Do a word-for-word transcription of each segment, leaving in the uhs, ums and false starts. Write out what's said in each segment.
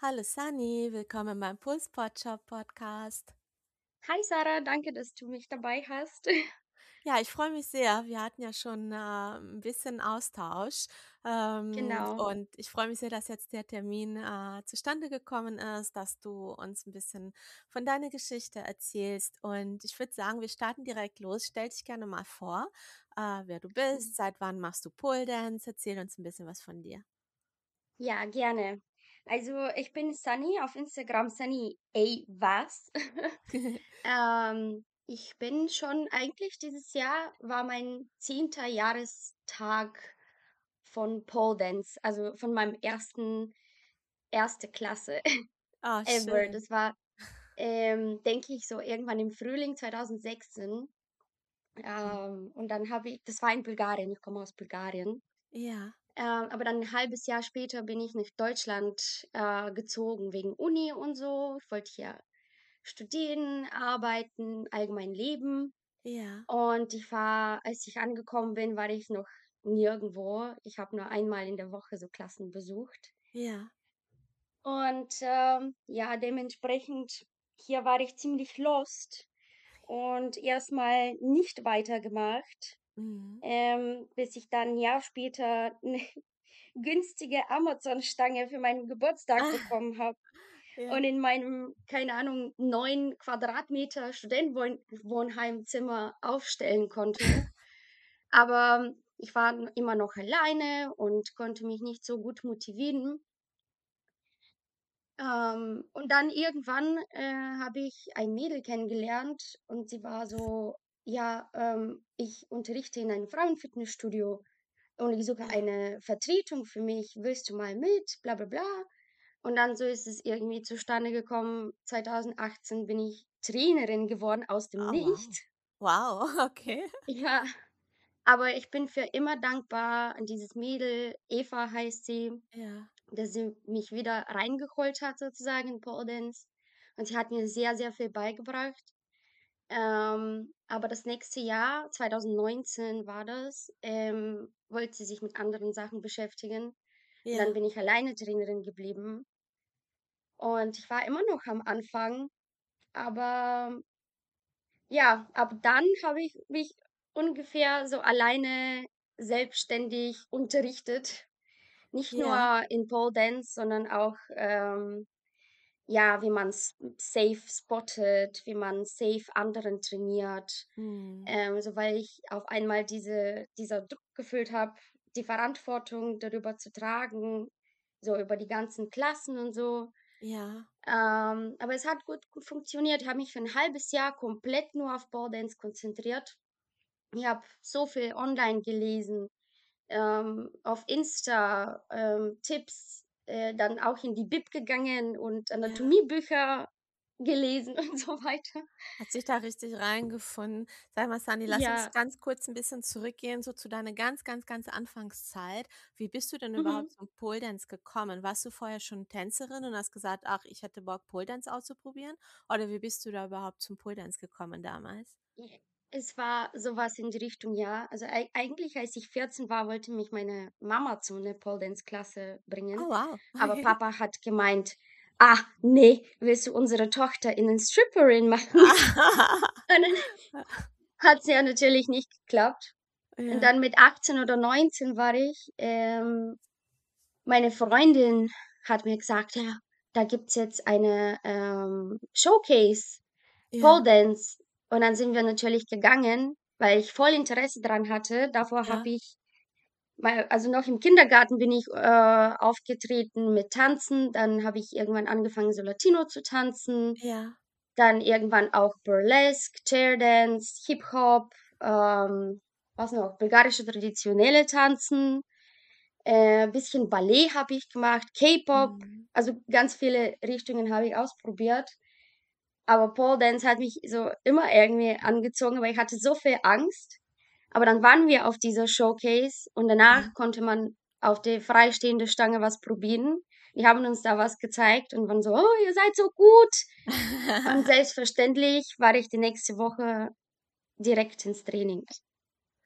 Hallo Sunny, willkommen beim Pulspodshop Podcast. Hi Sarah, danke, dass du mich dabei hast. Ja, ich freue mich sehr. Wir hatten ja schon äh, ein bisschen Austausch ähm, Genau. und ich freue mich sehr, dass jetzt der Termin äh, zustande gekommen ist, dass du uns ein bisschen von deiner Geschichte erzählst. Und ich würde sagen, wir starten direkt los. Stell dich gerne mal vor, äh, wer du bist, seit wann machst du Pole Dance, erzähl uns ein bisschen was von dir. Ja, gerne. Also ich bin Sunny auf Instagram, Sunny A. Was. ähm, ich bin schon eigentlich dieses Jahr war mein zehnter Jahrestag von Pole Dance, also von meinem ersten erste Klasse Oh, ever. schön. Das war, ähm, denke ich, so irgendwann im Frühling zweitausendsechzehn. Mhm. Ähm, und dann habe ich, das war in Bulgarien, ich komme aus Bulgarien. Ja, Ähm, aber dann 'n halbes Jahr später bin ich nach Deutschland, äh, gezogen wegen Uni und so. Ich wollte hier studieren, arbeiten, allgemein leben. ja, Und ich war als ich angekommen bin, war ich noch nirgendwo. Ich habe nur einmal in der Woche so Klassen besucht. ja. Und, ähm, ja, dementsprechend hier war ich ziemlich lost und erstmal nicht weitergemacht, Mhm. ähm, bis ich dann 'n Jahr später 'ne günstige Amazon-Stange für meinen Geburtstag Ah, bekommen habe ja. und in meinem, keine Ahnung, neun Quadratmeter Studentenwohn Wohnheimzimmer aufstellen konnte. Aber ich war n immer noch alleine und konnte mich nicht so gut motivieren. Ähm, und dann irgendwann, äh, habe ich ein Mädel kennengelernt und sie war so: „Ja, ähm, ich unterrichte in einem Frauenfitnessstudio und ich suche Ja. eine Vertretung für mich. Willst du mal mit? Bla bla bla.“ Und dann so ist es irgendwie zustande gekommen. zweitausendachtzehn bin ich Trainerin geworden aus dem Oh, wow. Nichts. Wow, okay. Ja, aber ich bin für immer dankbar an dieses Mädel, Eva heißt sie, Ja, dass sie mich wieder reingeholt hat sozusagen in Pole Dance. Und sie hat mir sehr, sehr viel beigebracht. Ähm, aber das nächste Jahr, zweitausendneunzehn war das, ähm, wollte sie sich mit anderen Sachen beschäftigen. Und dann ja, bin ich alleine Trainerin geblieben. Und ich war immer noch am Anfang, aber ja, ab dann habe ich mich ungefähr so alleine selbstständig unterrichtet. Nicht ja. nur in Pole Dance, sondern auch, ähm, ja, wie man's safe spottet, wie man safe anderen trainiert. Mhm. Ähm, so weil ich auf einmal diese dieser Druck gefühlt habe, die Verantwortung darüber zu tragen, so über die ganzen Klassen und so. Ja, Ähm, aber es hat gut gut funktioniert. Ich habe mich für ein halbes Jahr komplett nur auf Pole Dance konzentriert. Ich habe so viel online gelesen, ähm, auf Insta, ähm, Tipps, äh, dann auch in die Bib gegangen und ja. Anatomiebücher gelesen und so weiter. Hat sich da richtig reingefunden. Sag mal, Sunny, lass uns Ja, ganz kurz ein bisschen zurückgehen, so zu deiner ganz, ganz, ganz Anfangszeit. Wie bist du denn mhm. überhaupt zum Pole Dance gekommen? Warst du vorher schon Tänzerin und hast gesagt: „Ach, ich hätte Bock, Pole Dance auszuprobieren?“ Oder wie bist du da überhaupt zum Pole Dance gekommen damals? J Es war sowas in die Richtung, ja. Also, ei eigentlich, als ich vierzehn war, wollte mich meine Mama zu 'ne Pole-Dance-Klasse bringen, Oh, wow. aber Okay. Papa hat gemeint: „Ah, ne, willst du unsere Tochter in 'nen Stripperin machen?“ Und dann hat's ja natürlich nicht geklappt. Und Ja, dann mit achtzehn oder neunzehn war ich ähm, meine Freundin hat mir gesagt: „Ja, da gibt's jetzt eine, ähm, Showcase, Pole ja, Dance.“ Und dann sind wir natürlich gegangen, weil ich voll Interesse dran hatte. Davor habe ja, ich mal also noch im Kindergarten bin ich, äh, aufgetreten mit Tanzen. Dann habe ich irgendwann angefangen, so Latino zu tanzen. ja. Dann irgendwann auch Burlesque, Chair Dance, Hip-Hop, ähm, was noch, bulgarische traditionelle Tanzen, äh, bisschen Ballett habe ich gemacht, K-Pop, Mhm. also ganz viele Richtungen habe ich ausprobiert. Aber Pole Dance hat mich so immer irgendwie angezogen, aber ich hatte so viel Angst. Aber dann waren wir auf dieser Showcase und Ja. danach konnte man auf die freistehende Stange was probieren. Die haben uns da was gezeigt und waren so: „Oh, ihr seid so gut.“ Und selbstverständlich war ich die nächste Woche direkt ins Training.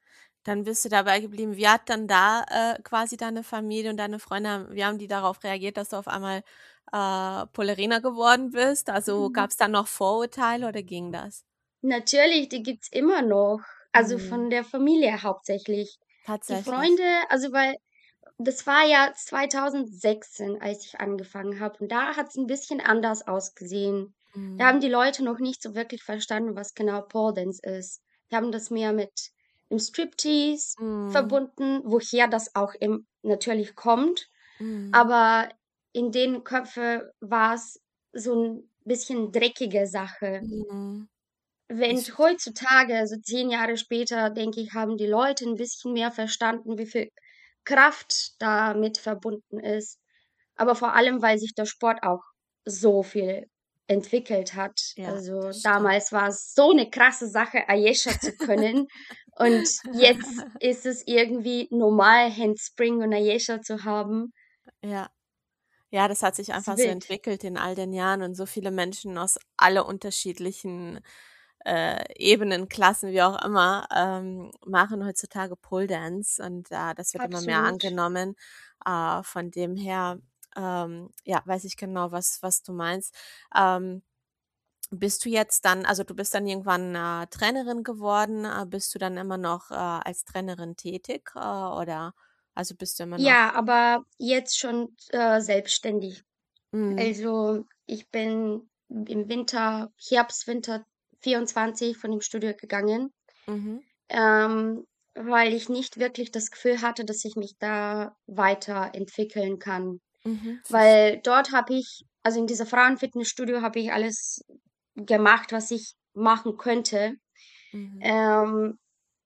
Dann bist du dabei geblieben. Wie hat dann da, äh, quasi deine Familie und deine Freunde wie haben die darauf reagiert, dass du auf einmal, äh, Ballerina geworden bist? Also, Mhm. gab's da noch Vorurteile oder ging das? Natürlich, die gibt's immer noch, also Mhm. von der Familie hauptsächlich. Die Tatsächlich. Freunde also, weil das war ja zweitausendsechzehn, als ich angefangen habe und da hat's 'n bisschen anders ausgesehen. Da Mhm. haben die Leute noch nicht so wirklich verstanden, was genau Pole Dance ist. Die haben das mehr mit dem Striptease Mhm. verbunden, woher das auch im natürlich kommt, Mhm. aber in denen Köpfe war's so 'n bisschen dreckige Sache. Mhm. Wenn Ich heutzutage, also zehn Jahre später, denke ich, haben die Leute 'n bisschen mehr verstanden, wie viel Kraft damit verbunden ist, aber vor allem, weil sich der Sport auch so viel entwickelt hat. Ja, Also, das stimmt. damals war's so 'ne krasse Sache, Ayesha zu können und jetzt ist es irgendwie normal, Handspring und Ayesha zu haben. Ja. Ja, das hat sich Ist einfach so wild. entwickelt in all den Jahren und so viele Menschen aus alle unterschiedlichen, äh, Ebenen, Klassen, wie auch immer, ähm, machen heutzutage Pole Dance und, äh, das wird immer mehr Absolut. angenommen. Äh, von dem her, ähm, ja, weiß ich genau, was was du meinst. Ähm, bist du jetzt dann also, du bist dann irgendwann, äh, Trainerin geworden. Äh, bist du dann immer noch, äh, als Trainerin tätig, äh, oder also, bist du immer noch Ja, aber jetzt schon, äh, selbstständig. Mhm. Also, ich bin im Winter Herbst, Winter vierundzwanzig von dem Studio gegangen, Mhm. ähm, weil ich nicht wirklich das Gefühl hatte, dass ich mich da weiterentwickeln kann. Mhm, verstehe. Weil dort habe ich also, in dieser Frauenfitnessstudio habe ich alles gemacht, was ich machen könnte. Mhm. Ähm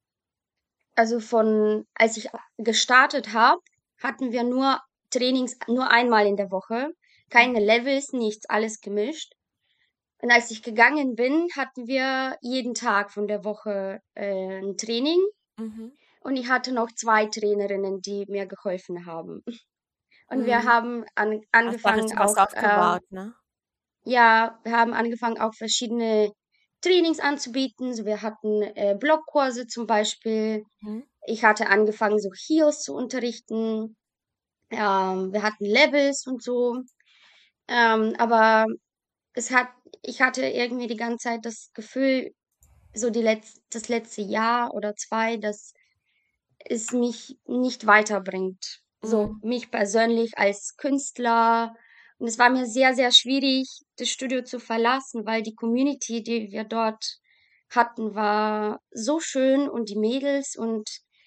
also, von als ich gestartet habe, hatten wir nur Trainings nur einmal in der Woche, keine Mhm. Levels, nichts, alles gemischt. Und als ich gegangen bin, hatten wir jeden Tag von der Woche, äh, 'n Training Mhm. und ich hatte noch zwei Trainerinnen, die mir geholfen haben. Und wir Mhm. haben an Hast da angefangen richtig was auch, ähm aufgebaut, ne? ja, wir haben angefangen, auch verschiedene Trainings anzubieten. So, wir hatten, äh, Blockkurse zum Beispiel. Mhm. Ich hatte angefangen, so Heels zu unterrichten. Ähm, wir hatten Levels und so. Ähm, aber es hat ich hatte irgendwie die ganze Zeit das Gefühl, so die letz das letzte Jahr oder zwei, dass es mich nicht weiterbringt, so Mhm. mich persönlich als Künstler. Und es war mir sehr, sehr schwierig, das Studio zu verlassen, weil die Community, die wir dort hatten, war so schön und die Mädels und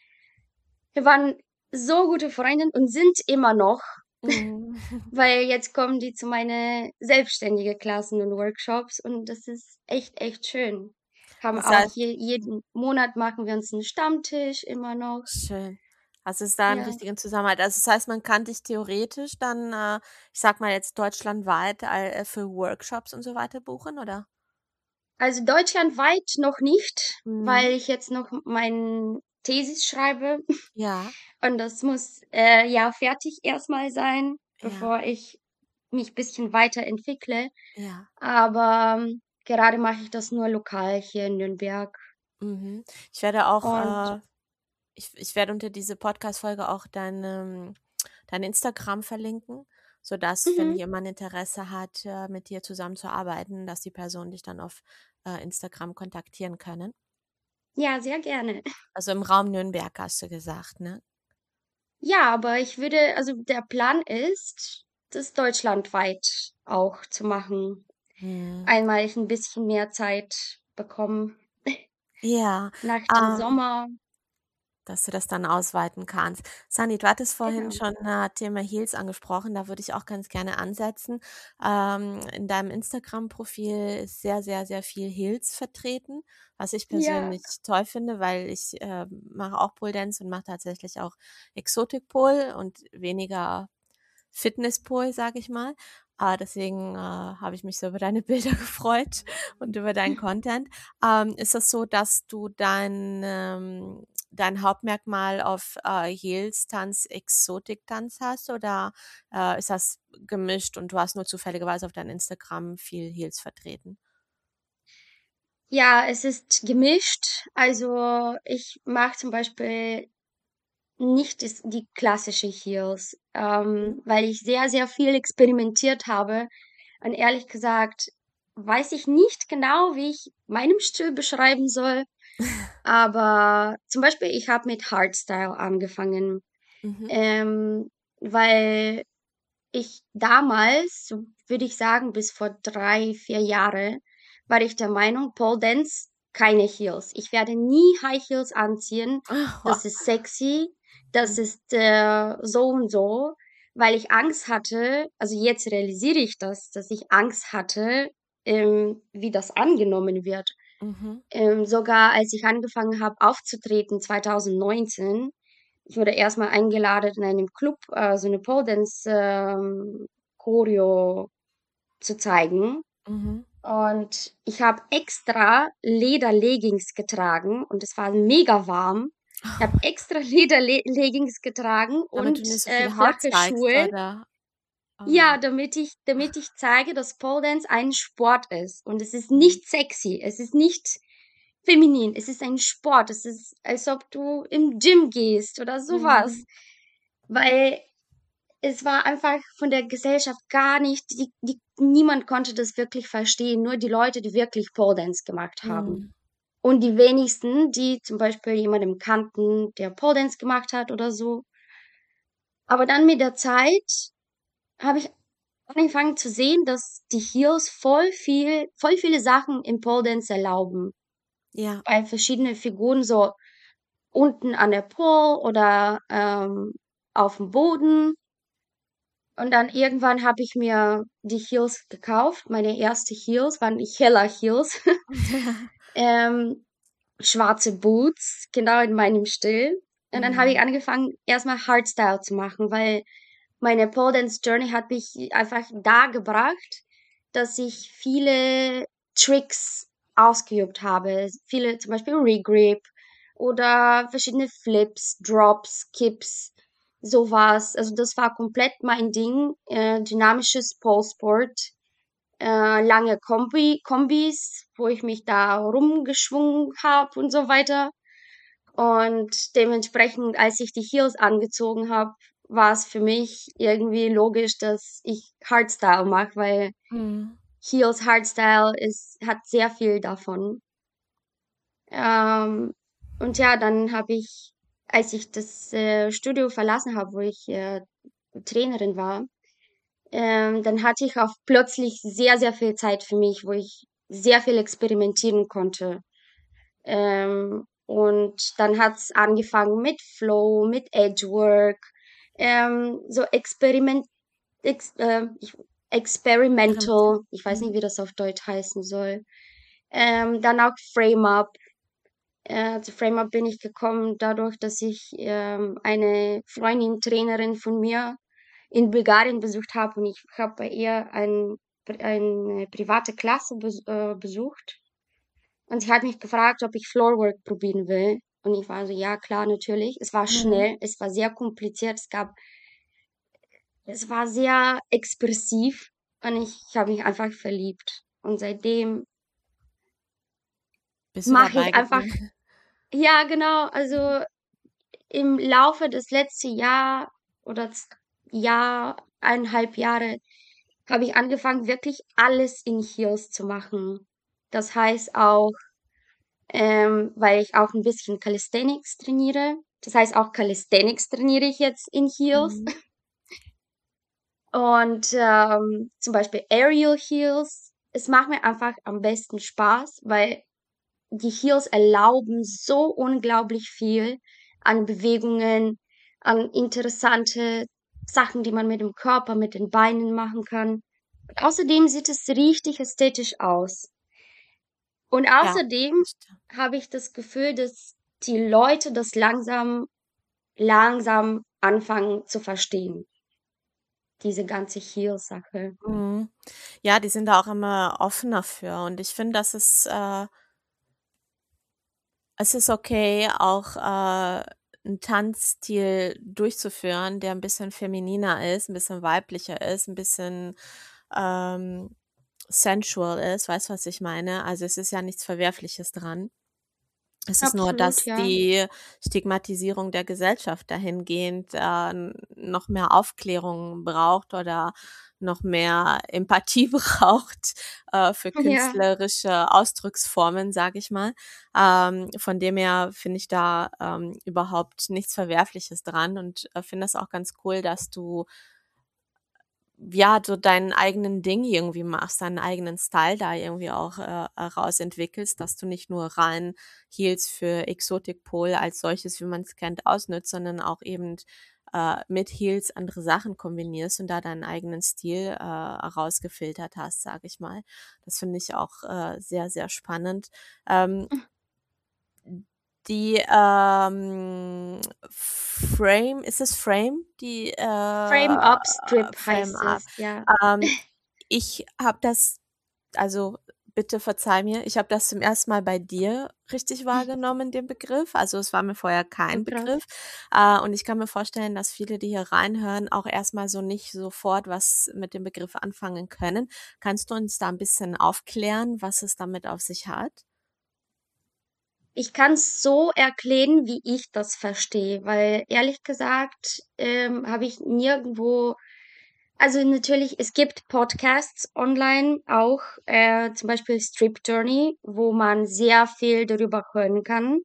wir waren so gute Freundinnen und sind immer noch, Mhm. weil jetzt kommen die zu meine selbstständige Klassen und Workshops und das ist echt, echt schön. Haben Das auch heißt je jeden Monat machen wir uns 'n Stammtisch immer noch. Schön. Also, ist da 'n Ja. richtigen Zusammenhalt. Also, das heißt, man kann dich theoretisch dann, äh, ich sage mal jetzt deutschlandweit, al äh, für Workshops und so weiter buchen, oder? Also, deutschlandweit noch nicht, weil Mhm. ich jetzt noch m mein Thesis schreibe Ja. und das muss, äh, ja fertig erst mal sein, Ja. bevor ich mich bisschen weiterentwickle. Ja. Aber gerade mache ich das nur lokal hier in Nürnberg. Mhm. Ich werde auch, Und äh ich ich werde unter diese Podcast-Folge auch dein, ähm dein Instagram verlinken, sodass, wenn Mhm. jemand Interesse hat, äh, mit dir zusammenzuarbeiten, dass die Personen dich dann auf, äh, Instagram kontaktieren können. Ja, sehr gerne. Also, im Raum Nürnberg hast du gesagt, ne? Ja, aber ich würde also, der Plan ist, das deutschlandweit auch zu machen. Mhm. Einmal ich 'n bisschen mehr Zeit bekomme Ja, nach dem ähm Sommer. dass du das dann ausweiten kannst. Sunny, du hattest vorhin Genau. schon, äh, Thema Heels angesprochen, da würde ich auch ganz gerne ansetzen. Ähm, in deinem Instagram-Profil ist sehr, sehr, sehr viel Heels vertreten, was ich Ja. persönlich toll finde, weil ich, äh, mache auch Pole Dance und mache tatsächlich auch Exotic Pole und weniger Fitness Pole, sage ich mal. Äh, deswegen, äh, habe ich mich so über deine Bilder gefreut und über deinen Content. Ähm, ist das so, dass du dein, ähm dein Hauptmerkmal auf, äh, Heels-Tanz, Exotic-Tanz hast oder, äh, ist das gemischt und du hast nur zufälligerweise auf deinem Instagram viel Heels vertreten? Ja, es ist gemischt. Also ich mag zum Beispiel nicht das, die klassische Heels, Mhm. ähm, weil ich sehr, sehr viel experimentiert habe. Und ehrlich gesagt, weiß ich nicht genau, wie ich meinen Stil beschreiben soll. Aber zum Beispiel, ich habe mit Hardstyle angefangen, Mhm. ähm, weil ich damals, so würde ich sagen, bis vor drei, vier Jahre, war ich der Meinung, Pole Dance, keine Heels. Ich werde nie High Heels anziehen. Ah, wow. Das ist sexy. Das Mhm. ist äh, so und so, weil ich Angst hatte, also jetzt realisiere ich das, dass ich Angst hatte, ähm, wie das angenommen wird. Mhm. Ähm, sogar als ich angefangen habe aufzutreten zwanzig neunzehn, ich wurde erstmal eingeladen in einem Club, äh, so eine Pole Dance ähm, Choreo zu zeigen. Mhm. Und ich habe extra Lederleggings getragen und es war mega warm. Ich habe extra Lederleggings getragen Damit und du nicht so äh, viel Haut flache zeigst, Schuhe. oder? Oh. Ja, damit ich, damit ich zeige, dass Pole Dance ein Sport ist. Und es ist Mhm. nicht sexy, es ist nicht feminin, es ist ein Sport. Es ist, als ob du im Gym gehst oder sowas. Mhm. Weil es war einfach von der Gesellschaft gar nicht, die, die, niemand konnte das wirklich verstehen, nur die Leute, die wirklich Pole Dance gemacht haben. Mhm. Und die wenigsten, die zum Beispiel jemanden kannten, der Pole Dance gemacht hat oder so. Aber dann mit der Zeit habe ich angefangen zu sehen, dass die Heels voll viel, voll viele Sachen im Pole Dance erlauben. Ja. Bei verschiedenen Figuren so unten an der Pole oder ähm, auf dem Boden. Und dann irgendwann habe ich mir die Heels gekauft. Meine erste Heels waren die Hella Heels. ähm, Schwarze Boots, genau in meinem Stil. Und dann habe ich Mhm. angefangen, erstmal Hardstyle zu machen, weil meine Pole Dance Journey hat mich einfach da gebracht, dass ich viele Tricks ausgeübt habe. Viele, zum Beispiel Regrip oder verschiedene Flips, Drops, Kips, sowas. Also das war komplett mein Ding. Äh, dynamisches Pole Sport, äh, lange Kombi, Kombis, wo ich mich da rumgeschwungen habe und so weiter. Und dementsprechend, als ich die Heels angezogen habe, war es für mich irgendwie logisch, dass ich Hardstyle mache, weil Mhm. Heels Hardstyle ist, hat sehr viel davon. Ähm, und ja, dann habe ich, als ich das äh, Studio verlassen habe, wo ich äh, Trainerin war, ähm, dann hatte ich auch plötzlich sehr, sehr viel Zeit für mich, wo ich sehr viel experimentieren konnte. Ähm, und dann hat's angefangen mit Flow, mit Edgework, ähm, so Experiment, ex, äh, ich, Experimentieren. Experimental, ich weiß nicht, Mhm. wie das auf Deutsch heißen soll. Ähm, dann auch Frame-Up. Äh, zu Frame-Up bin ich gekommen dadurch, dass ich ähm, eine Freundin, Trainerin von mir in Bulgarien besucht habe und ich habe bei ihr ein, eine private Klasse bes äh, besucht. Und sie hat mich gefragt, ob ich Floorwork probieren will. Und ich war so, ja, klar, natürlich. Es war Mhm. schnell, es war sehr kompliziert, es gab, es war sehr expressiv und ich, ich habe mich einfach verliebt. Und seitdem Bist du mache dabei ich einfach, geblieben? ja, genau, also im Laufe des letzten Jahr oder z- Jahr, eineinhalb Jahre, habe ich angefangen, wirklich alles in Heels zu machen. Das heißt auch, ähm, weil ich auch ein bisschen Calisthenics trainiere. Das heißt, auch Calisthenics trainiere ich jetzt in Heels. Mhm. Und ähm, zum Beispiel Aerial Heels. Es macht mir einfach am besten Spaß, weil die Heels erlauben so unglaublich viel an Bewegungen, an interessante Sachen, die man mit dem Körper, mit den Beinen machen kann. Und außerdem sieht es richtig ästhetisch aus. Und Ja, außerdem das stimmt. habe ich das Gefühl, dass die Leute das langsam, langsam anfangen zu verstehen, diese ganze Heal-Sache. Mhm. Ja, die sind da auch immer offener für, und ich finde, dass es äh, es ist okay, auch, äh, 'n Tanzstil durchzuführen, der ein bisschen femininer ist, ein bisschen weiblicher ist, ein bisschen, ähm sensual ist. Weißt du, was ich meine? Also, es ist ja nichts Verwerfliches dran. Es ist nur, Absolut, dass ja. die Stigmatisierung der Gesellschaft dahingehend, äh, n noch mehr Aufklärung braucht oder noch mehr Empathie braucht, äh, für Ja. künstlerische Ausdrucksformen, sage ich mal. Ähm, von dem her finde ich da, ähm, überhaupt nichts Verwerfliches dran und, äh, finde das auch ganz cool, dass du ja, so deinen eigenen Ding irgendwie machst, deinen eigenen Style da irgendwie auch, äh, äh, rausentwickelst, dass du nicht nur rein Heels für Exotikpol als solches, wie man es kennt, ausnutzt, sondern auch eben, äh, mit Heels andere Sachen kombinierst und da deinen eigenen Stil, äh, rausgefiltert hast, sage ich mal. Das finde ich auch, äh, sehr, sehr spannend. Ähm die, ähm, Frame ist es Frame, die, Frame äh, Up Strip Frame heißt Up. es, ja. Ähm, ich habe das also, bitte verzeih mir, ich habe das zum ersten Mal bei dir richtig wahrgenommen, den Begriff. Also, es war mir vorher So kein krass. Begriff. Äh, und ich kann mir vorstellen, dass viele, die hier reinhören, auch erst mal so nicht sofort was mit dem Begriff anfangen können. Kannst du uns da 'n bisschen aufklären, was es damit auf sich hat? Ich kann's so erklären, wie ich das verstehe, weil ehrlich gesagt, ähm, habe ich nirgendwo also, natürlich, es gibt Podcasts online auch, äh, zum Beispiel Strip Journey, wo man sehr viel darüber hören kann.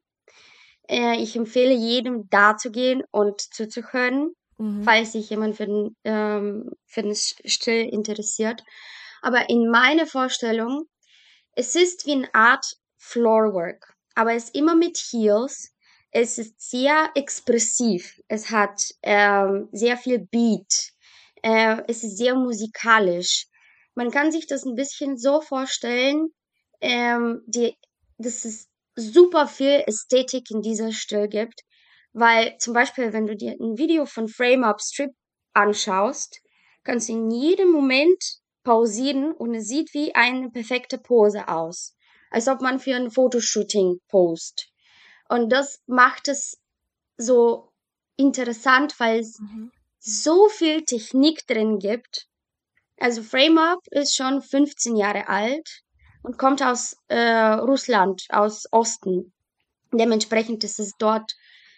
Äh, ich empfehle jedem, da zu gehen und zuzuhören, Mhm. falls sich jemand für den ähm, für den S Stil interessiert. Aber in meiner Vorstellung, es ist wie 'ne Art Floorwork, aber es ist immer mit Heels. Es ist sehr expressiv. Es hat, ähm, sehr viel Beat. Äh, es ist sehr musikalisch. Man kann sich das 'n bisschen so vorstellen, ähm, die dass es super viel Ästhetik in dieser Stil gibt, weil zum Beispiel, wenn du dir 'n Video von Frame Up Strip anschaust, kannst du in jedem Moment pausieren und es sieht wie eine perfekte Pose aus, als ob man für 'n Fotoshooting post. Und das macht es so interessant, weil's Mhm. so viel Technik drin gibt. Also, Frame Up ist schon fünfzehn Jahre alt und kommt aus, äh, Russland, aus Osten. Dementsprechend ist es dort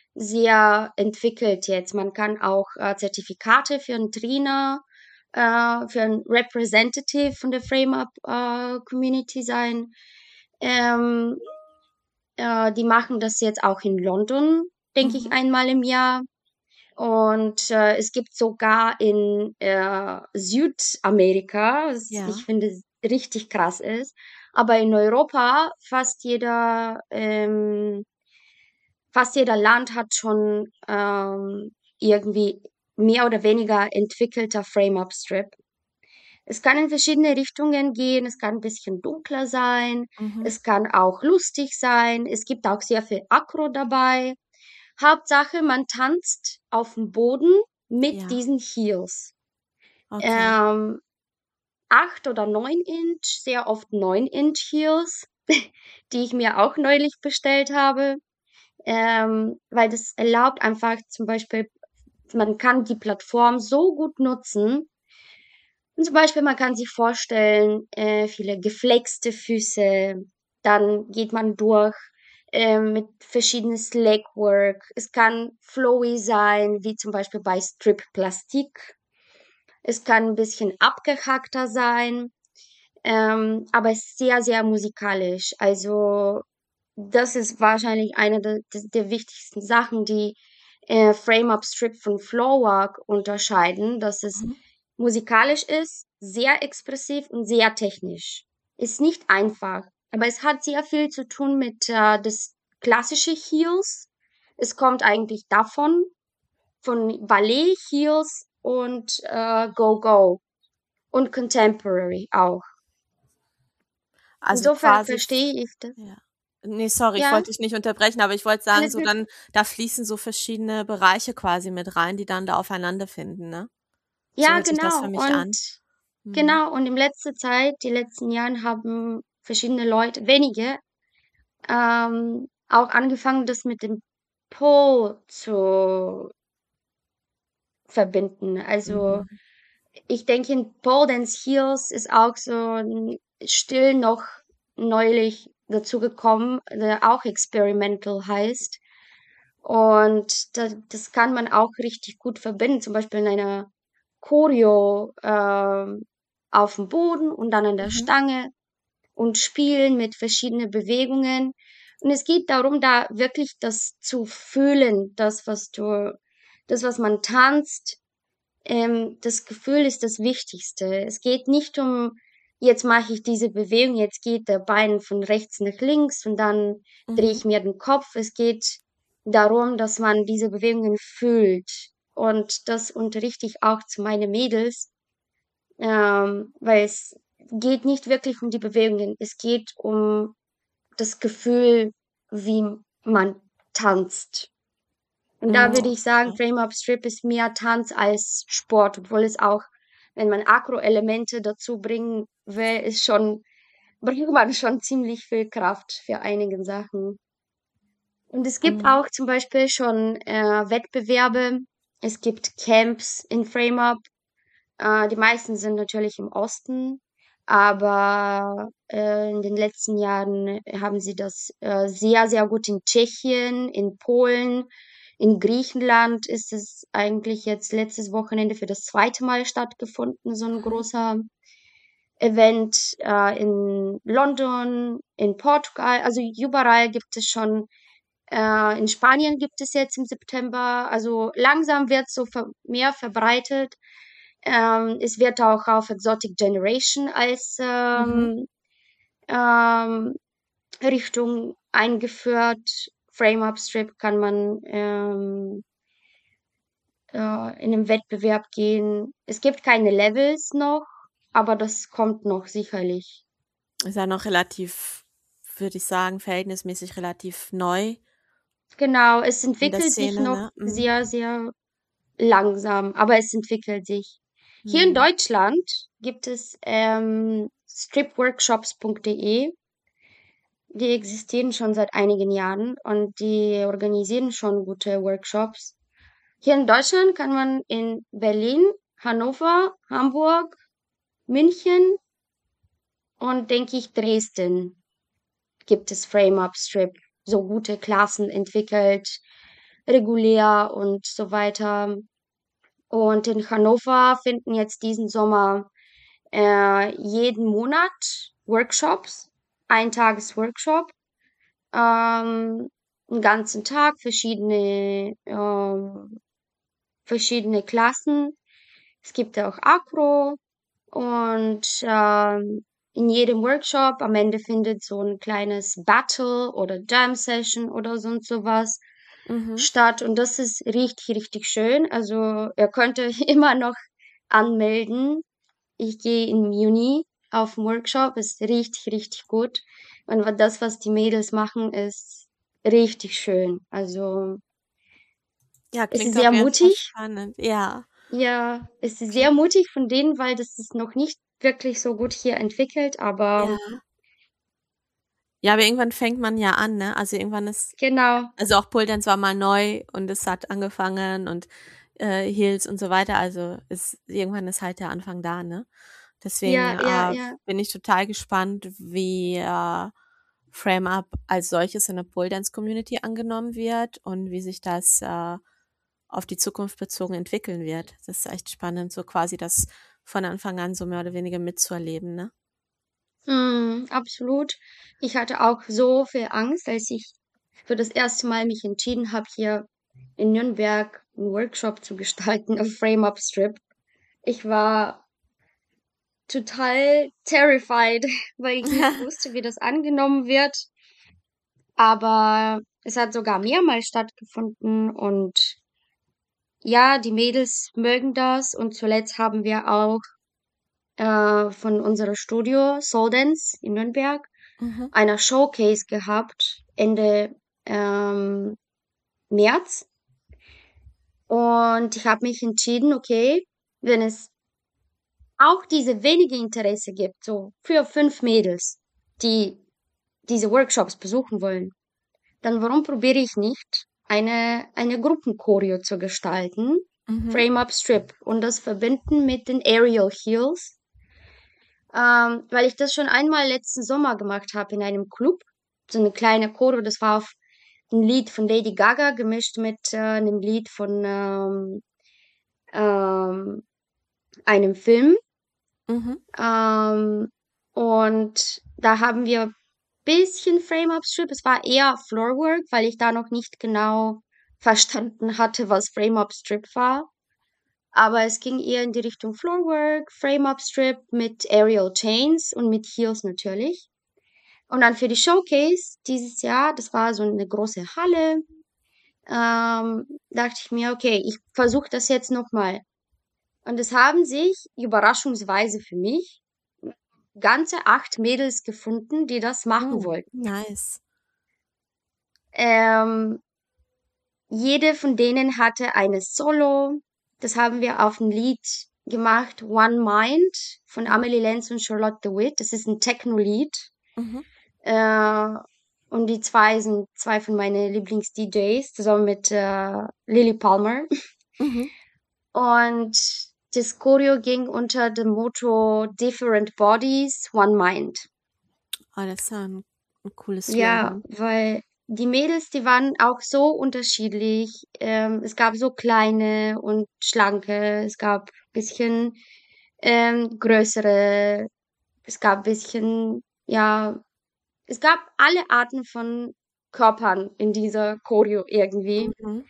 sehr entwickelt jetzt. Man kann auch, äh, Zertifikate für 'n Trainer, äh, für 'n Representative von der Frame Up, äh, Community sein. Ähm, äh, die machen das jetzt auch in London, denke ich, Mhm. einmal im Jahr. Und, äh, es gibt sogar in, äh, Südamerika, was ich Ja. finde s richtig krass ist, aber in Europa fast jeder, ähm fast jeder Land hat schon, ähm, irgendwie mehr oder weniger entwickelter Frame Up Strip. Es kann in verschiedene Richtungen gehen. Es kann 'n bisschen dunkler sein. Mhm. Es kann auch lustig sein. Es gibt auch sehr viel Akro dabei. Hauptsache, man tanzt aufm Boden mit Ja. diesen Heels. Okay. Ähm, acht oder neun Inch, sehr oft neun Inch Heels, die ich mir auch neulich bestellt habe, ähm, weil das erlaubt einfach zum Beispiel man kann die Plattform so gut nutzen und zum Beispiel, man kann sich vorstellen, äh, viele geflexte Füße, dann geht man durch, ähm, mit verschiedenes Legwork. Es kann flowy sein, wie zum Beispiel bei Strip Plastique. Es kann 'n bisschen abgehackter sein, ähm, aber es ist sehr, sehr musikalisch. Also, das ist wahrscheinlich eine der d der wichtigsten Sachen, die, äh, Frame Up Strip von Floorwork unterscheiden, dass es Mhm. musikalisch ist, sehr expressiv und sehr technisch. Ist nicht einfach, aber es hat sehr viel zu tun mit, äh, das klassische Heels. Es kommt eigentlich davon, von Ballet Heels und, äh, Go-Go und Contemporary auch. Also, Insofern quasi f verstehe ich das. ja. Ne, sorry, ich Ja? wollte dich nicht unterbrechen, aber ich wollte sagen, Alles so gut. dann da fließen so verschiedene Bereiche quasi mit rein, die dann da aufeinander finden, ne? So Ja, hört sich das für genau. mich Und an. Mhm. genau, und in letzter Zeit die letzten Jahren haben verschiedene Leute wenige, ähm, auch angefangen, das mit dem Po zu verbinden. Also, Mhm. Ich denke, in Pole Dance Heels ist auch so ein Stil noch neulich dazugekommen, der auch Experimental heißt. Und da, das kann man auch richtig gut verbinden, zum Beispiel in einer Choreo ähm, auf dem Boden und dann an der Mhm. Stange und spielen mit verschiedenen Bewegungen. Und es geht darum, da wirklich das zu fühlen, das, was du, das, was man tanzt, ähm, das Gefühl ist das Wichtigste. Es geht nicht um, jetzt mache ich diese Bewegung, jetzt geht der Bein von rechts nach links und dann drehe Mhm. ich mir den Kopf. Es geht darum, dass man diese Bewegungen fühlt. Und das unterrichte ich auch zu meinen Mädels, ähm, weil es geht nicht wirklich um die Bewegungen. Es geht um das Gefühl, wie man tanzt. Und da Mhm, würde ich sagen, okay. Frame-Up Strip ist mehr Tanz als Sport, obwohl es auch, wenn man Akro-Elemente dazu bringen will, ist schon, bringt man schon ziemlich viel Kraft für einige Sachen. Und es gibt Mhm. auch zum Beispiel schon äh, Wettbewerbe, es gibt Camps in Frame-Up. Äh, die meisten sind natürlich im Osten, aber äh, in den letzten Jahren haben sie das äh, sehr, sehr gut in Tschechien, in Polen, in Griechenland ist es eigentlich jetzt letztes Wochenende für das zweite Mal stattgefunden, so ein Mhm. großer Event äh, in London, in Portugal, also überall gibt es schon, äh, in Spanien gibt es jetzt im September, also langsam wird es so ver mehr verbreitet. Ähm, es wird auch auf Exotic Generation als Mhm. ähm, ähm, Richtung eingeführt. Frame-Up Strip kann man ähm, äh, in einem Wettbewerb gehen. Es gibt keine Levels noch, aber das kommt noch sicherlich. Ist ja noch relativ, würde ich sagen, verhältnismäßig relativ neu Genau, es in der entwickelt sich Szene, noch ne? Mhm. sehr, sehr langsam, aber es entwickelt sich. Hier in Mhm. Deutschland gibt es ähm, stripworkshops punkt de. Die existieren schon seit einigen Jahren und die organisieren schon gute Workshops. Hier in Deutschland kann man in Berlin, Hannover, Hamburg, München und denke ich Dresden gibt es Frame-Up Strip, so gute Klassen entwickelt, regulär und so weiter. Und in Hannover finden jetzt diesen Sommer äh, jeden Monat Workshops, Eintages-Workshop, ähm, einen ganzen Tag, verschiedene, ähm, verschiedene Klassen. Es gibt auch Akro und ähm, in jedem Workshop am Ende findet so ein kleines Battle oder Jam Session oder sonst sowas Mhm. statt. Und das ist richtig, richtig schön. Also er könnte immer noch anmelden. Ich gehe im Juni auf 'n Workshop, ist richtig, richtig gut. Und wa das, was die Mädels machen, ist richtig schön. Also, Ja, es ist klingt auf sehr jeden Fall mutig. spannend. Ja, Ja, es ist sehr klingt, mutig von denen, weil das ist noch nicht wirklich so gut hier entwickelt, aber ja. Ja, aber irgendwann fängt man ja an, ne? Also, irgendwann ist, genau. also, auch Pole Dance war mal neu und es hat angefangen und, äh, Heels und so weiter. Also, ist irgendwann ist halt der Anfang da, ne? Deswegen, Ja, ja, äh, ja. bin ich total gespannt, wie, äh, Frame Up als solches in der Pole Dance Community angenommen wird und wie sich das, äh, auf die Zukunft bezogen entwickeln wird. Das ist echt spannend, so quasi das von Anfang an so mehr oder weniger mitzuerleben, ne? Mhm, absolut. Ich hatte auch so viel Angst, als ich für das erste Mal mich entschieden habe, hier in Nürnberg 'n Workshop zu gestalten auf Frame Up Strip. Ich war total terrified, weil ich nicht wusste, wie das angenommen wird. Aber es hat sogar mehrmals stattgefunden und ja, die Mädels mögen das. Und zuletzt haben wir auch äh, von unserer Studio Soul Dance in Nürnberg Mhm, einer Showcase gehabt Ende ähm, März. Und ich habe mich entschieden, okay, wenn es auch diese wenige Interesse gibt, so für fünf Mädels, die diese Workshops besuchen wollen, dann warum probiere ich nicht, eine, eine Gruppenchoreo zu gestalten? Mhm. Frame-Up Strip und das verbinden mit den Aerial Heels, ähm, weil ich das schon einmal letzten Sommer gemacht habe in einem Club. So eine kleine Choreo, das war auf ein Lied von Lady Gaga gemischt mit äh, einem Lied von ähm, ähm, einem Film. Mhm. Ähm, und da haben wir bisschen Frame-Up Strip. Es war eher Floorwork, weil ich da noch nicht genau verstanden hatte, was Frame-Up Strip war. Aber es ging eher in die Richtung Floorwork, Frame-Up Strip mit Aerial Chains und mit Heels natürlich. Und dann für die Showcase dieses Jahr, das war so eine große Halle, ähm, dachte ich mir, okay, ich versuche das jetzt nochmal. Und es haben sich überraschungsweise für mich ganze acht Mädels gefunden, die das machen Mhm. wollten. Nice. Ähm, Jede von denen hatte eine Solo. Das haben wir auf ein Lied gemacht, One Mind von Mhm. Amelie Lenz und Charlotte DeWitt. Das ist ein Techno-Lied. Mhm. Äh, und die zwei sind zwei von meinen Lieblings-D Js, zusammen mit äh, Lily Palmer. Mhm. Und das Choreo ging unter dem Motto Different Bodies, One Mind. Oh, das ist ja ein, ein cooles Ja, Slogan. weil die Mädels, die waren auch so unterschiedlich. Ähm, es gab so kleine und schlanke, es gab bisschen ähm, größere, es gab bisschen, ja, es gab alle Arten von Körpern in dieser Choreo irgendwie. Mhm.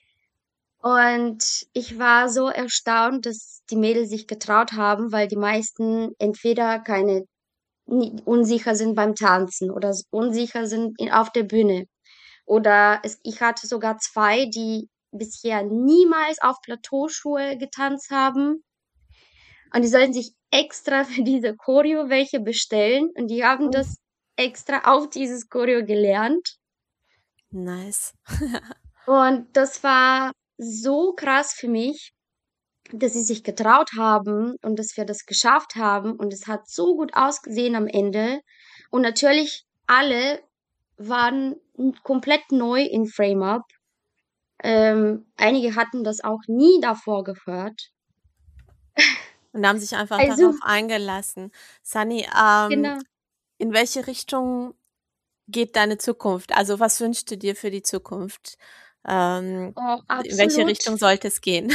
Und ich war so erstaunt, dass die Mädels sich getraut haben, weil die meisten entweder keine nie- unsicher sind beim Tanzen oder s- unsicher sind in, auf der Bühne. Oder es, ich hatte sogar zwei, die bisher niemals auf Plateauschuhe getanzt haben. Und die sollten sich extra für diese Choreo welche bestellen. Und die haben Mhm. das extra auf dieses Choreo gelernt. Nice. Und das war so krass für mich, dass sie sich getraut haben und dass wir das geschafft haben. Und es hat so gut ausgesehen am Ende. Und natürlich alle waren komplett neu in Frame Up. Ähm, einige hatten das auch nie davor gehört. Und haben sich einfach Also, darauf eingelassen. Sunny, ähm, genau. in welche Richtung geht deine Zukunft? Also, was wünschst du dir für die Zukunft? Ähm, Oh, in welche absolut. Richtung sollte es gehen?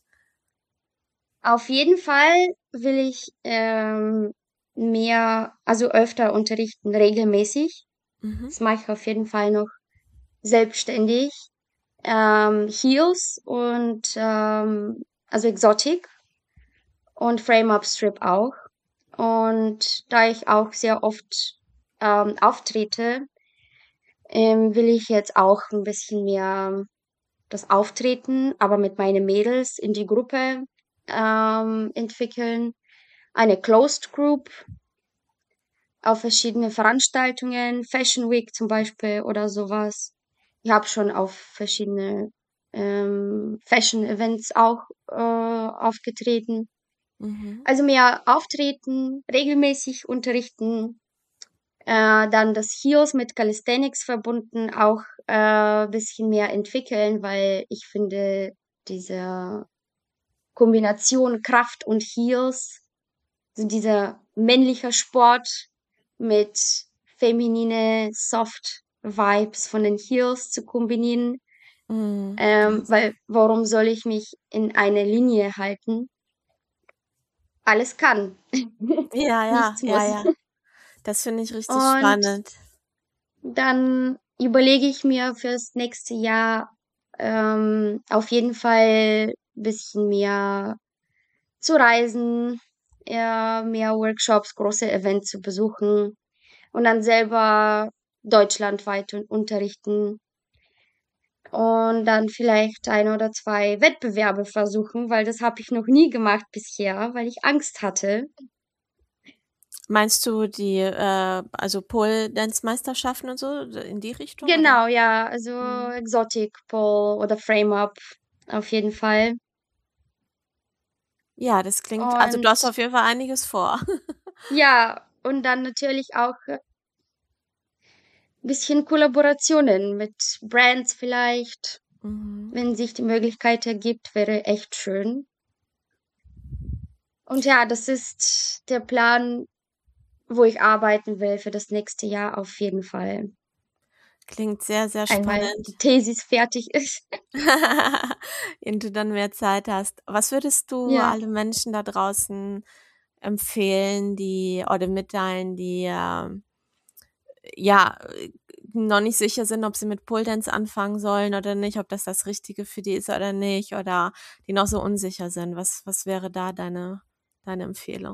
Auf jeden Fall will ich ähm, mehr, also öfter unterrichten, regelmäßig. Mhm. Das mache ich auf jeden Fall noch selbstständig. Ähm, Heels und ähm, also Exotic und Frame-Up Strip auch. Und da ich auch sehr oft ähm, auftrete, ähm, will ich jetzt auch ein bisschen mehr das Auftreten, aber mit meinen Mädels in die Gruppe ähm, entwickeln. Eine Closed Group auf verschiedene Veranstaltungen, Fashion Week zum Beispiel oder sowas. Ich habe schon auf verschiedene ähm, Fashion Events auch äh, aufgetreten. Mhm. Also mehr auftreten, regelmäßig unterrichten, äh, dann das Heels mit Calisthenics verbunden auch äh, bisschen mehr entwickeln, weil ich finde, diese Kombination Kraft und Heels, so dieser männliche Sport mit feminine Soft Vibes von den Heels zu kombinieren. Mhm. Ähm, Nice. weil warum soll ich mich in eine Linie halten? Alles kann. Ja, ja, Nichts ja, muss. ja. Das finde ich richtig Und spannend. dann überlege ich mir fürs nächste Jahr ähm, auf jeden Fall ein bisschen mehr zu reisen, eher mehr Workshops, große Events zu besuchen und dann selber deutschlandweit un- unterrichten und dann vielleicht ein oder zwei Wettbewerbe versuchen, weil das habe ich noch nie gemacht bisher, weil ich Angst hatte. Meinst du die, äh, also Pole-Dance-Meisterschaften und so in die Richtung, oder? Genau, ja, also Mhm. Exotic Pole oder Frame Up auf jeden Fall. Ja, das klingt, also du Und hast auf jeden Fall einiges vor. ja, und dann natürlich auch ein bisschen Kollaborationen mit Brands vielleicht. Mhm. Mhm. wenn sich die Möglichkeit ergibt, wäre echt schön. Und ja, das ist der Plan, wo ich arbeiten will für das nächste Jahr auf jeden Fall. Klingt sehr, sehr Einmal spannend. die Thesis fertig ist. Wenn du dann mehr Zeit hast. Was würdest du Ja. alle Menschen da draußen empfehlen, die oder mitteilen, die, ähm, ja, äh, noch nicht sicher sind, ob sie mit Pole Dance anfangen sollen oder nicht, ob das das Richtige für die ist oder nicht oder die noch so unsicher sind? Was was wäre da deine deine Empfehlung?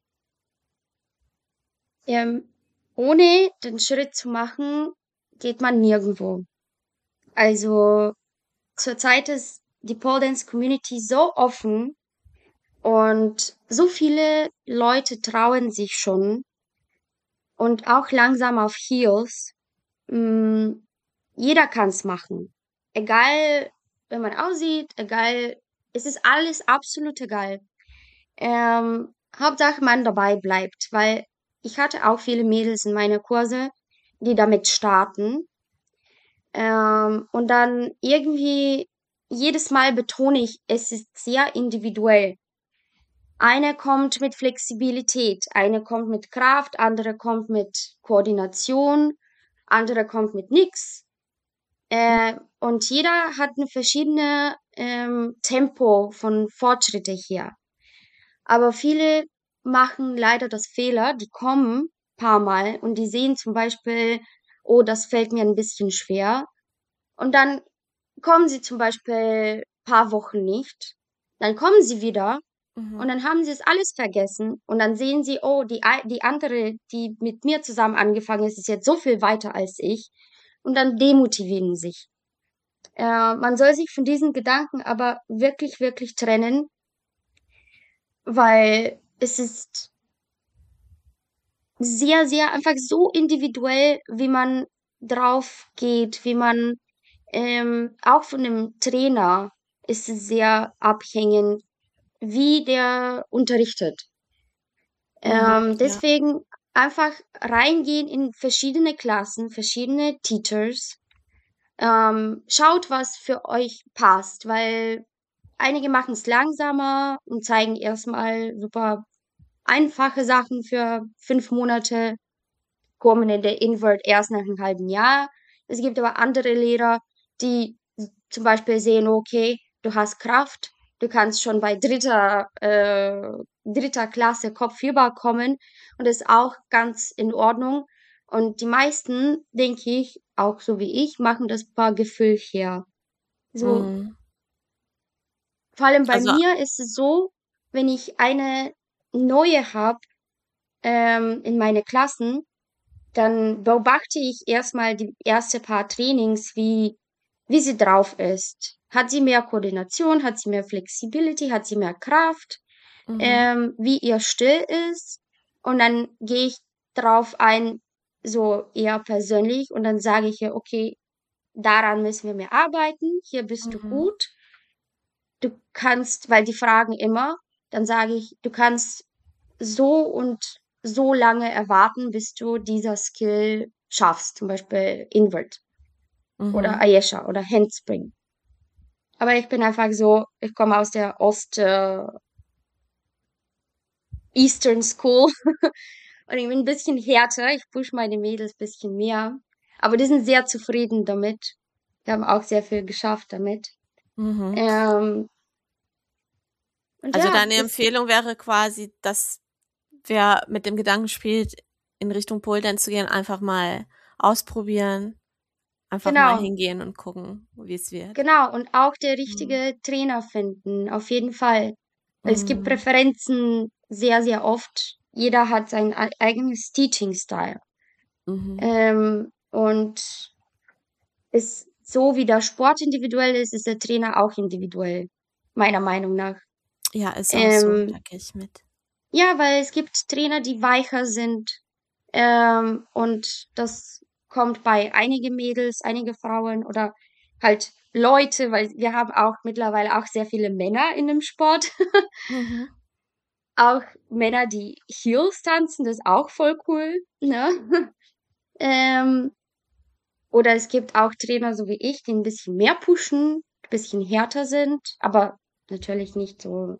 Ähm, ohne den Schritt zu machen, geht man nirgendwo. Also, zurzeit ist die Pole Dance Community so offen und so viele Leute trauen sich schon und auch langsam auf Heels. Hm, jeder kann's machen. Egal, wie man aussieht, egal, es ist alles absolut egal. Ähm, Hauptsache man dabei bleibt, weil ich hatte auch viele Mädels in meiner Kurse, die damit starten. Ähm, und dann irgendwie jedes Mal betone ich, es ist sehr individuell. Eine kommt mit Flexibilität, eine kommt mit Kraft, andere kommt mit Koordination, andere kommt mit nix. Mhm, Äh, und jeder hat 'ne verschiedene, ähm, Tempo von Fortschritte hier. Aber viele machen leider das Fehler, die kommen paarmal und die sehen zum Beispiel: „Oh, das fällt mir 'n bisschen schwer.“ Und dann kommen sie zum Beispiel paar Wochen nicht. Dann kommen sie wieder und mhm, dann haben sie es alles vergessen und dann sehen sie: „Oh, die ei die andere, die mit mir zusammen angefangen ist, ist jetzt so viel weiter als ich.“ Und dann demotivieren sich. Äh, man soll sich von diesen Gedanken aber wirklich, wirklich trennen, weil es ist sehr, sehr einfach so individuell, wie man drauf geht, wie man ähm, auch von dem Trainer ist es sehr abhängig, wie der unterrichtet. mhm, Ähm, ja, deswegen einfach reingehen in verschiedene Klassen, verschiedene Teachers. Ähm, schaut, was für euch passt, weil einige machen es langsamer und zeigen erstmal super einfache Sachen für fünf Monate, kommen in der Invert erst nach 'nem halben Jahr. Es gibt aber andere Lehrer, die s zum Beispiel sehen: „Okay, du hast Kraft, du kannst schon bei dritter äh, dritter Klasse kopfüber kommen“ und das ist auch ganz in Ordnung. Und die meisten, denke ich, auch so wie ich, machen das paar Gefühl her. So, mhm. vor allem bei Also mir ist es so, wenn ich eine neue habe, ähm, in meine Klassen, dann beobachte ich erstmal die erste paar Trainings, wie wie sie drauf ist. Hat sie mehr Koordination? Hat sie mehr Flexibility? Hat sie mehr Kraft? mhm, Ähm, wie ihr Still ist? Und dann gehe ich drauf ein, so eher persönlich und dann sage ich ihr: „Okay, daran müssen wir mehr arbeiten. Hier bist du mhm, gut. Du kannst“, weil die fragen immer, dann sage ich: „Du kannst so und so lange erwarten, bis du dieser Skill schaffst“, zum Beispiel Invert oder mhm, Ayesha oder Handspring. Aber ich bin einfach so, ich komme aus der Ost äh, Eastern School und ich bin 'n bisschen härter. Ich pushe meine Mädels bisschen mehr, aber die sind sehr zufrieden damit. Die haben auch sehr viel geschafft damit. mhm. Ähm, und Also, ja, deine das Empfehlung wäre quasi, dass wer mit dem Gedanken spielt, in Richtung Pole Dance zu gehen, einfach mal ausprobieren, einfach mal genau. hingehen und gucken, wie es wird. Genau, und auch der Mhm. richtige Trainer finden, auf jeden Fall. Es gibt Mhm. Präferenzen sehr, sehr oft. Jeder hat sein ei eigenes Teaching Style. Mhm. Ähm, und ist so wie der Sport individuell ist, ist der Trainer auch individuell, meiner Meinung nach. Ja, ist auch so, Ähm, da gehe ich mit. ja, weil es gibt Trainer, die weicher sind, ähm, und das kommt bei einige Mädels, einige Frauen oder halt Leute, weil wir haben auch mittlerweile auch sehr viele Männer in dem Sport. Mhm. Auch Männer, die Heels tanzen, das ist auch voll cool, ne? Ähm, oder es gibt auch Trainer, so wie ich, die 'n bisschen mehr pushen. bisschen härter sind, aber natürlich nicht so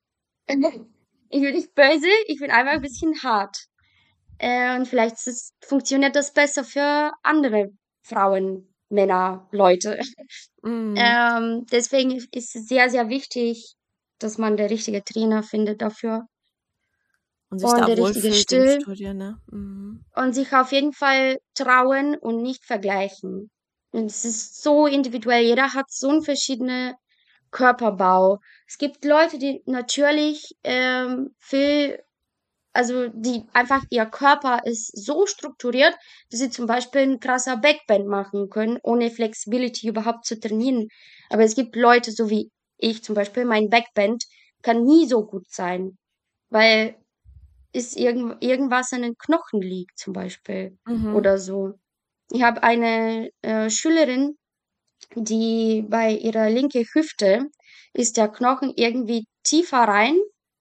ich bin nicht böse, ich bin einfach ein bisschen hart. Äh, und vielleicht ist es funktioniert das besser für andere Frauen, Männer, Leute. Mhm. Ähm, deswegen ist es sehr, sehr wichtig, dass man der richtige Trainer findet dafür Und sich und da der richtige wohlfühlt im Stil Studio, ne? Mhm. und sich auf jeden Fall trauen und nicht vergleichen. Und es ist so individuell. Jeder hat so 'n verschiedene Körperbau. Es gibt Leute, die natürlich, ähm, viel also, die einfach ihr Körper ist so strukturiert, dass sie zum Beispiel 'n krasser Backbend machen können, ohne Flexibility überhaupt zu trainieren. Aber es gibt Leute, so wie ich zum Beispiel, mein Backbend kann nie so gut sein, weil es irgend irgendwas an den Knochen liegt zum Beispiel Mhm. oder so. Ich habe eine, äh, Schülerin, die bei ihrer linke Hüfte ist der Knochen irgendwie tiefer rein,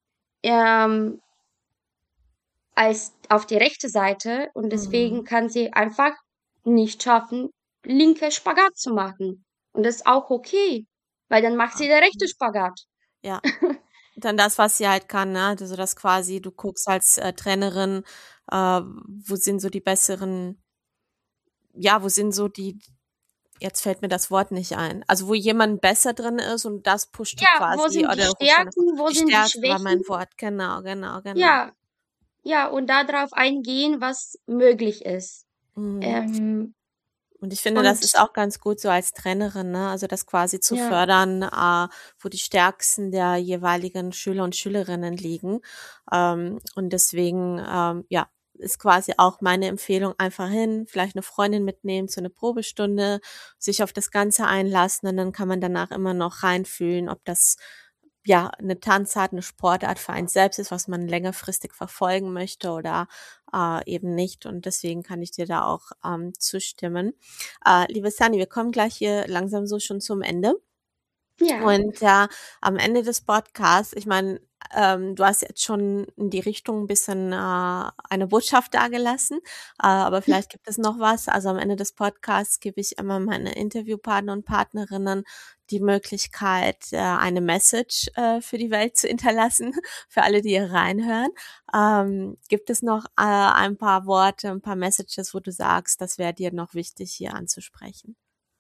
ähm als auf die rechte Seite und deswegen Mhm. kann sie einfach nicht schaffen, linke Spagat zu machen. Und das ist auch okay, weil dann macht sie der rechte Okay. Spagat. Ja. Dann das, was sie halt kann, ne? Also, dass quasi du guckst als, äh, Trainerin, äh, wo sind so die besseren ja, wo sind so die jetzt fällt mir das Wort nicht ein. Also, wo jemand besser drin ist und das pusht du Ja, wo quasi sind die oder pusht dann Stärken, wo die sind die Stärken war Schwächen? mein Wort. Genau, genau, genau. Ja, ja, und da drauf eingehen, was möglich ist. Mhm. Ähm, Und ich finde, das ist und auch ganz gut so als Trainerin, ne, also das quasi zu ja, fördern, äh, wo die Stärksten der jeweiligen Schüler und Schülerinnen liegen. Ähm, und deswegen, ähm, ja, ist quasi auch meine Empfehlung, einfach hin, vielleicht eine Freundin mitnehmen zu 'ne Probestunde, sich auf das Ganze einlassen und dann kann man danach immer noch reinfühlen, ob das, ja, eine Tanzart, eine Sportart für einen selbst ist, was man längerfristig verfolgen möchte oder, äh, eben nicht. Und deswegen kann ich dir da auch, ähm, zustimmen. Äh, liebe Sunny, wir kommen gleich hier langsam so schon zum Ende. ja, Und ja, am Ende des Podcasts, ich meine, ähm, du hast jetzt schon in die Richtung 'n bisschen, äh, eine Botschaft dagelassen, äh, aber vielleicht gibt es noch was. Also, am Ende des Podcasts gebe ich immer meine Interviewpartner und Partnerinnen die Möglichkeit, äh, eine Message, äh, für die Welt zu hinterlassen, für alle, die hier reinhören. Ähm, gibt es noch, äh, ein paar Worte, ein paar Messages, wo du sagst, das wäre dir noch wichtig, hier anzusprechen?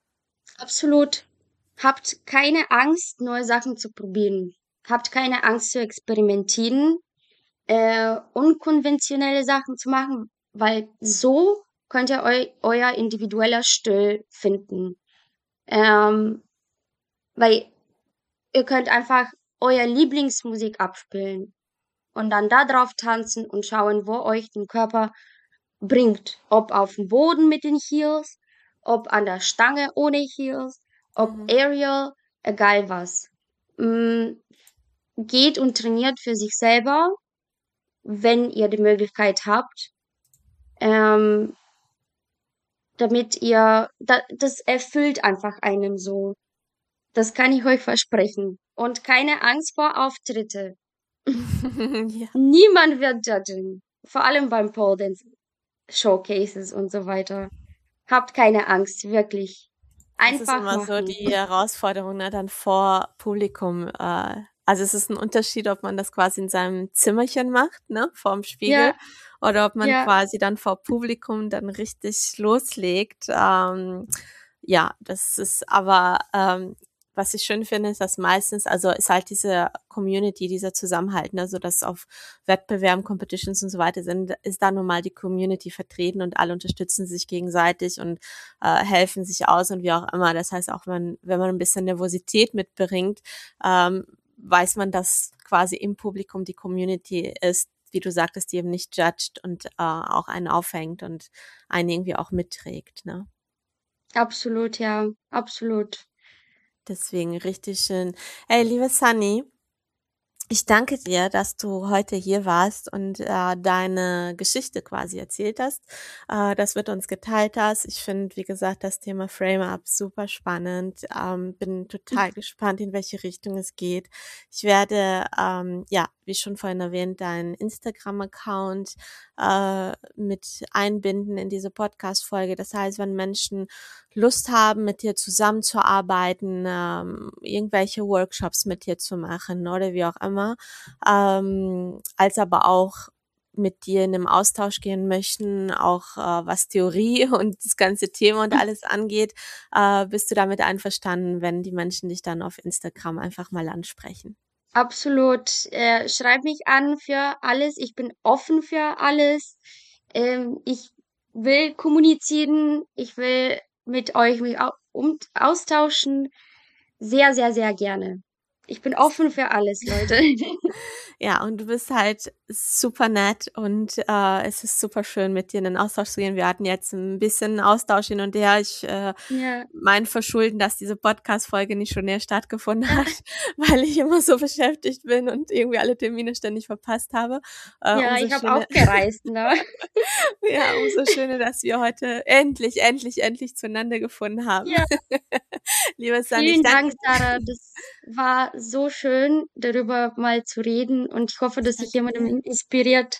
absolut. Habt keine Angst, neue Sachen zu probieren. Habt keine Angst zu experimentieren. Äh, unkonventionelle Sachen zu machen, weil so könnt ihr eu euer individueller Stil finden. Ähm, weil ihr könnt einfach euer Lieblingsmusik abspielen und dann da drauf tanzen und schauen, wo euch den Körper bringt. Ob auf dem Boden mit den Heels, ob an der Stange ohne Heels, ob Mhm. Aerial, egal was. Hm, geht und trainiert für sich selber, wenn ihr die Möglichkeit habt. Ähm, damit ihr da das erfüllt einfach einen so. Das kann ich euch versprechen. Und keine Angst vor Auftritte. Ja. Niemand wird judgen, vor allem beim Pole Dance Showcases und so weiter. Habt keine Angst, wirklich. Das ist Einfach immer so machen. die Herausforderung, ne, dann vor Publikum, äh also, es ist 'n Unterschied, ob man das quasi in seinem Zimmerchen macht, ne, vorm Spiegel Ja, oder ob man ja, quasi dann vor Publikum dann richtig loslegt. Ähm, ja, das ist aber, ähm was ich schön finde, ist, dass meistens also, ist halt diese Community, dieser Zusammenhalt, ne, sodass auf Wettbewerben, Competitions und so weiter sind, ist da nun mal die Community vertreten und alle unterstützen sich gegenseitig und äh, helfen sich aus und wie auch immer. Das heißt, auch wenn wenn man ein bisschen Nervosität mitbringt, ähm, weiß man, dass quasi im Publikum die Community ist, wie du sagtest, die eben nicht judgt und, äh, auch einen aufhängt und einen irgendwie auch mitträgt, ne? absolut, ja, absolut. Deswegen richtig schön. Hey, liebe Sunny, Ich danke dir, dass du heute hier warst und, äh, deine Geschichte quasi erzählt hast, äh, das mit uns geteilt hast. Ich finde, wie gesagt, das Thema Frame-Up super spannend. Ähm, bin total gespannt, in welche Richtung es geht. Ich werde, ähm, ja, wie schon vorhin erwähnt, deinen Instagram-Account, äh, mit einbinden in diese Podcast-Folge. Das heißt, wenn Menschen Lust haben, mit dir zusammenzuarbeiten, ähm, irgendwelche Workshops mit dir zu machen oder wie auch immer, ähm, als aber auch mit dir in 'nem Austausch gehen möchten, auch, äh, was Theorie und das ganze Thema und alles angeht, äh, bist du damit einverstanden, wenn die Menschen dich dann auf Instagram einfach mal ansprechen? Absolut. Äh, schreib mich an für alles. Ich bin offen für alles. Ähm, ich will kommunizieren. Ich will mit euch mich au um austauschen. Sehr, sehr, sehr gerne. Ich bin offen für alles, Leute. Ja, und du bist halt super nett und, äh, es ist super schön, mit dir in den Austausch zu gehen. Wir hatten jetzt ein bisschen Austausch hin und her. Ich, äh Ja. mein Verschulden, dass diese Podcast-Folge nicht schon eher stattgefunden hat, weil ich immer so beschäftigt bin und irgendwie alle Termine ständig verpasst habe. Äh, Ja, umso ich habe auch schöner gereist, ne? ja, umso schöner, dass wir heute endlich, endlich, endlich zueinander gefunden haben. Ja. Liebe Sanni, ich Vielen danke Dank, Sarah. Das war so schön, darüber mal zu reden und ich hoffe, ich dass ich danke jemandem dir. in inspiriert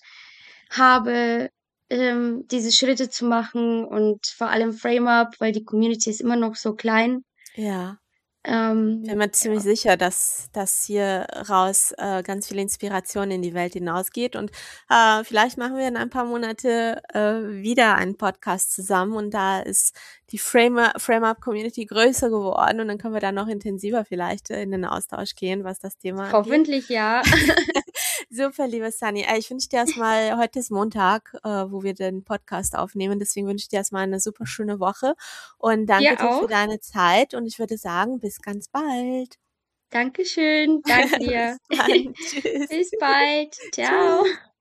habe, ähm, diese Schritte zu machen und vor allem Frame-Up, weil die Community ist immer noch so klein. Ja. Bin Ähm, mir ziemlich ja, sicher, dass dass hier raus, äh, ganz viel Inspiration in die Welt hinausgeht und, äh, vielleicht machen wir in ein paar Monate, äh, wieder einen Podcast zusammen und da ist die Framer Frame-Up-Community größer geworden und dann können wir da noch intensiver vielleicht, äh, in den Austausch gehen, was das Thema angeht. hoffentlich ja. Super, liebe Sunny. Äh, ich wünsche dir erst mal heute ist Montag, äh, wo wir den Podcast aufnehmen, deswegen wünsche ich dir erst mal 'ne super schöne Woche und danke Dir dir für auch. deine Zeit und ich würde sagen, bis ganz bald. Dankeschön. Danke dir. Bis dann. Tschüss. Bis bald. Ciao. Tschüss.